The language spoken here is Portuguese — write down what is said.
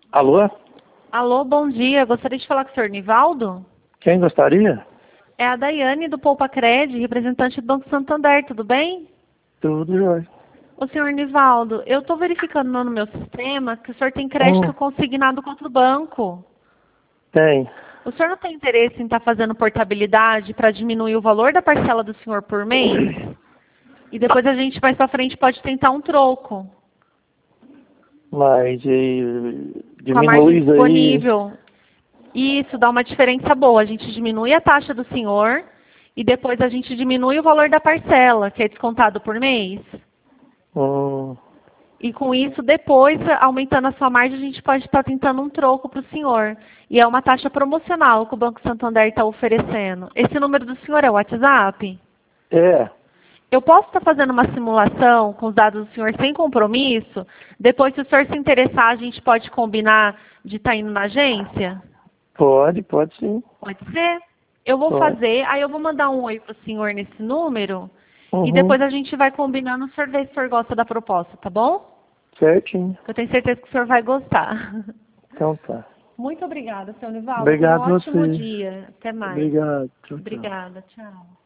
Alô? Alô, bom dia. Gostaria de falar com o senhor Nivaldo? Quem gostaria? É a Daiane do Poupa Cred, representante do Banco Santander, tudo bem? Tudo jóia. Ô senhor Nivaldo, eu estou verificando no meu sistema que o senhor tem crédito consignado contra o banco. Tem. O senhor não tem interesse em estar fazendo portabilidade para diminuir o valor da parcela do senhor por mês? E depois a gente mais para frente pode tentar um troco. Mas Com a margem diminui isso aí. disponível. Isso dá uma diferença boa. A gente diminui a taxa do senhor e depois a gente diminui o valor da parcela, que é descontado por mês. E com isso, depois, aumentando a sua margem, a gente pode estar tentando um troco para o senhor. E é uma taxa promocional que o Banco Santander está oferecendo. Esse número do senhor é o WhatsApp? É. Eu posso estar fazendo uma simulação com os dados do senhor sem compromisso? Depois, se o senhor se interessar, a gente pode combinar de estar indo na agência? Pode sim. Pode ser? Eu vou Pode. fazer, aí eu vou mandar um oi para o senhor nesse número. E Uhum. depois a gente vai combinando, o senhor vê se o senhor gosta da proposta, tá bom? Certinho. Eu tenho certeza que o senhor vai gostar. Então tá. Muito obrigada, seu Nivaldo. Tenha um Obrigado a ótimo você. dia. Até mais. Obrigado. Tchau, tchau. Obrigada. Tchau.